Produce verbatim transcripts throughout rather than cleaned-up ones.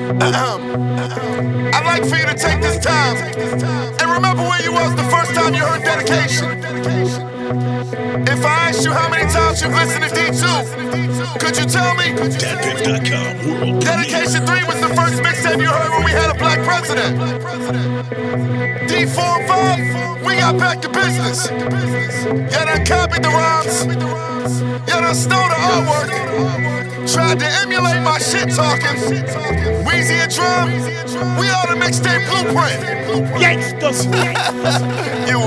I'd like for you to take this time and remember where you was the first time you heard dedication. If I asked you how many times you've listened to D two, could you tell me? Dat Piff dot com world Dedication three was the first mixtape you heard when we had a black president. D four and five, we got back to business. You done copied the rhymes, you done stole the artwork, tried to emulate my shit talking. Weezy and Drum, we are the mixtape blueprint. Gangsters. You're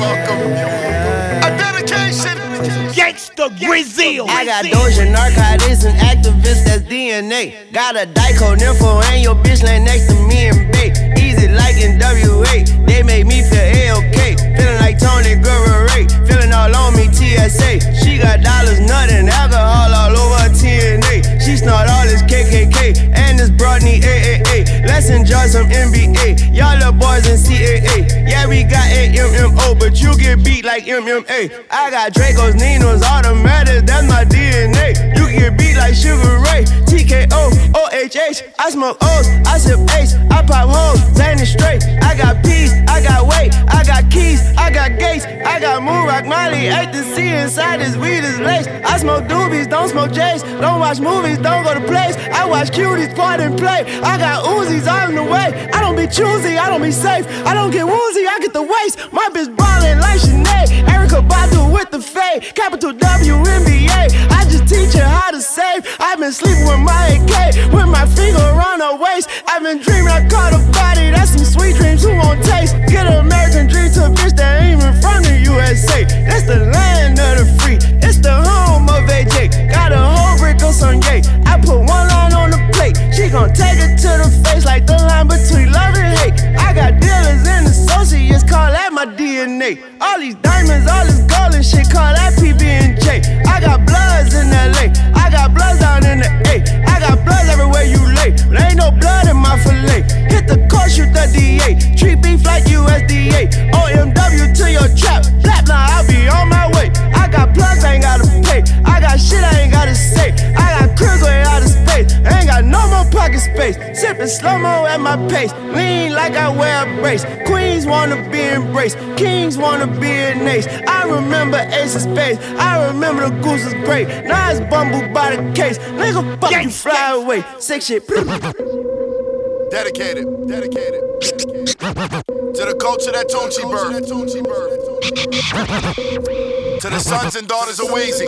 welcome. A dedication. Gangsta Brazil. I got Doja, narcotics, and activists, that's D N A. Got a Dyco nympho and your bitch laying next to me and Bay. Easy like in W A, they make me feel A-OK. Feeling like Tony Guerrero, feeling all on me T S A. She got dollars, nothing, alcohol all over T N A. She snort all this K K K, and this broad need A A A. Let's enjoy some N B A, y'all little boys in C A A. Yeah, we got A M M O, but you get beat like M M A. I got Dracos, Ninos, automatic, that's my D N A. You get beat like Sugar Ray, T K O, O H H. I smoke O's, I sip Ace, I pop hoes, Zane is straight. I got peas, I got weight, I got keys, I got gates, I got Moon Rock Molly, ecstasy inside this weed is lace. I smoke doobies, don't smoke J's, don't watch movies, don't go to plays. I watch cuties, part and play. I got Uzis all in the way. I don't be choosy, I don't be safe. I don't get woozy, I get the waste. My bitch ballin' like Sinead, Erykah Badu with the fade, capital W N B A. I just teach her how to save. I've been sleeping with my A K, with my finger around her waist. I've been dreaming I caught a body, that's some sweet dreams who won't taste. Get an American dream to a bitch that ain't even from the U S A. That's the land of the free, it's the home of A J. Got a whole brick of Sunday, I put one line on the plate. She gon' take it to the face like the line between love and hate. I got dealers and associates, call that my D N A. All these diamonds, all this gold and shit, call that P B and J. I got bloods in L A, I got bloods down in the A. I got bloods everywhere you lay, but ain't no blood in my fillet. Hit the court, shoot the D A, treat beef like U S D A. O M W to your trap, flap now I'll be on my way. I got plugs, I ain't gotta pay. I got shit I ain't gotta say. I got cribs way out of space, I ain't got no more pocket space. Sippin' slow-mo at my pace, lean like I wear a brace. Queens wanna be embraced, kings wanna be an ace. I remember Ace of Spades, I remember the goose was great. Now it's bumbled by the case, nigga fuck you fly away. Sick shit. Dedicated, dedicated, dedicated to the culture that Tunchi birthed, to the sons and daughters of Weezy.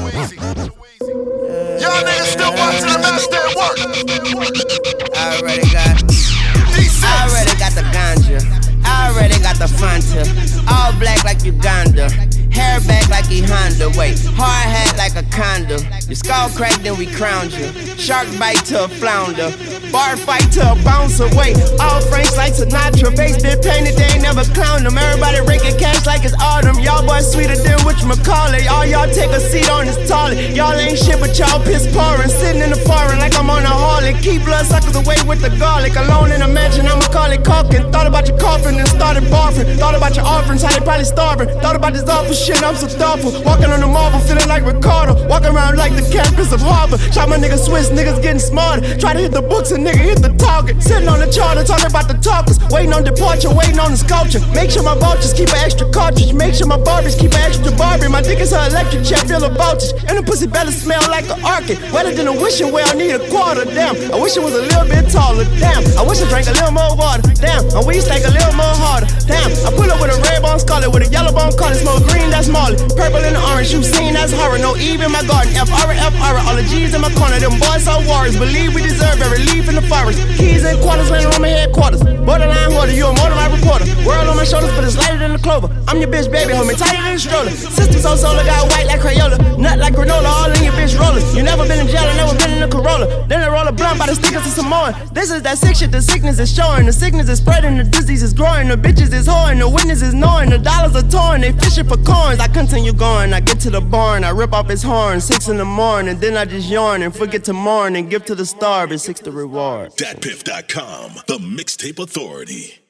Y'all niggas still watching the master at work. I already got, I already got the ganja, I already got the Fanta. All black like Uganda, hair back like E Honda. Wait, hard hat like a condo. Your skull cracked, then we crowned you. Shark bite to a flounder, bar fight to a bouncer. Wait, all Franks like Sinatra. Face been painted, they ain't never clowned them. Everybody raking cash like it's autumn. Y'all boys sweeter than whatchamacallit. All y'all take a seat on this toilet. Y'all ain't shit, but y'all piss pouring. Sitting in the foreign like I'm on a Harley. Keep blood suckers away with the garlic. Alone in a mansion, I'ma call it caulking. Thought about your coffin and started barfing. Thought about your offerings, how they probably starving. Thought about this awful shit, I'm so thoughtful. Walking on the marble, feeling like Ricardo. Walking around like the campus of Harvard. Shot my nigga Swiss, niggas getting smarter. Try to hit the books and nigga hit the target. Sitting on the charter, talking about the talkers. Waiting on departure, waiting on the sculpture. Make sure my vultures keep an extra cartridge. Make sure my Barbies keep an extra Barbie. My dick is her electric chair, feel a voltage. And the pussy better smell like an orchid. Wetter than a wishing well, I need a quarter. Damn, I wish it was a little bit taller. Damn, I wish I drank a little more water. Damn, my weed stank a little more harder. Damn, I pull up with a red bone scarlet, with a yellow bone collar. Smoke green, that's Marley. Purple and orange, you seen that's horror. No Eve in my garden, F R F R. All the G's in my corner, them boys are warriors. Believe we deserve every leaf in the forest. Keys and quarters laying on my headquarters. Borderline hoarder, you a motorized reporter. World on my shoulders, but it's lighter than the clover. I'm your bitch, baby, hold me tighter than a stroller. System so solar, got white like Crayola. Nut like granola, all in your bitch rollers. You never been in jail, I never been in a Corolla. Then I roll a blunt by the stickers of Samoan. This is that sick shit, the sickness is showing. The sickness is spreading, the disease is growing. The bitches is whoring, the witness is knowing. The dollars are torn, they fishing for coins. I continue going, I get to the barn, I rip off his horn. Six in the morning, then I just yawn and forget to mourn and give to the starving. Six the reward. Dat Piff dot com, the mixtape authority.